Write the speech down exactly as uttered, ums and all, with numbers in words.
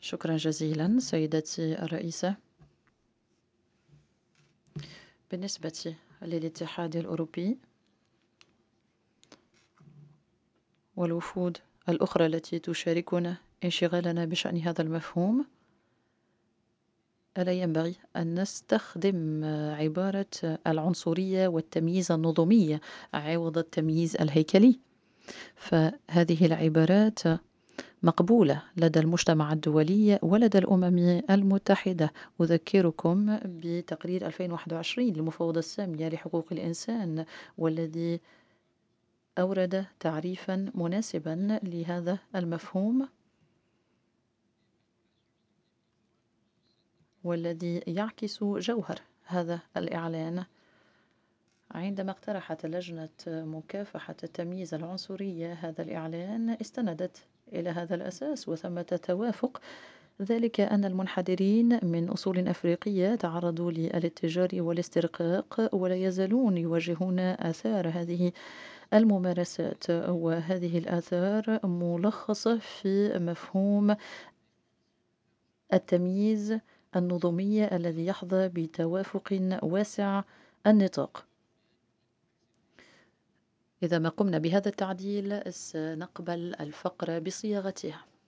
شكرا جزيلا سيدتي الرئيسة. بالنسبة للاتحاد الأوروبي والوفود الأخرى التي تشاركنا انشغالنا بشأن هذا المفهوم، ألا ينبغي أن نستخدم عبارة العنصرية والتمييز النظامي عوض التمييز الهيكلي؟ فهذه العبارات مقبولة لدى المجتمع الدولي ولدى الأمم المتحدة. أذكركم بتقرير ألفين وواحد وعشرين للمفوضة السامية لحقوق الإنسان، والذي أورد تعريفا مناسبا لهذا المفهوم، والذي يعكس جوهر هذا الإعلان. عندما اقترحت لجنة مكافحة التمييز العنصرية هذا الإعلان، استندت إلى هذا الأساس وثمة توافق، ذلك أن المنحدرين من أصول أفريقية تعرضوا للاتجار والاسترقاق ولا يزالون يواجهون آثار هذه الممارسات، وهذه الآثار ملخصة في مفهوم التمييز النظامي الذي يحظى بتوافق واسع النطاق. إذا ما قمنا بهذا التعديل سنقبل الفقر بصياغتها.